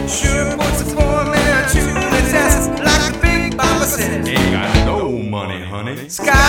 Sure puts a poor man to the test, like the Big Mama said. Ain't got no money, honey. Sky